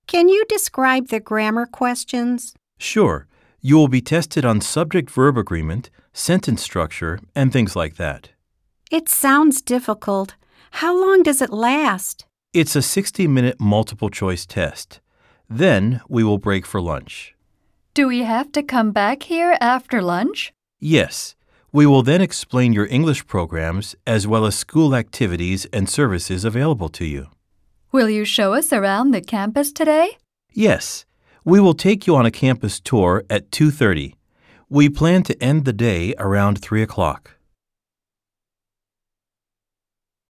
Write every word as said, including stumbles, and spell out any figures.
Can you describe the grammar questions? Sure. You will be tested on subject-verb agreement, sentence structure, and things like that. It sounds difficult. How long does it last? It's a sixty-minute multiple-choice test. Then we will break for lunch. Do we have to come back here after lunch? Yes. We will then explain your English programs as well as school activities and services available to you. Will you show us around the campus today? Yes. We will take you on a campus tour at two thirty. We plan to end the day around three o'clock.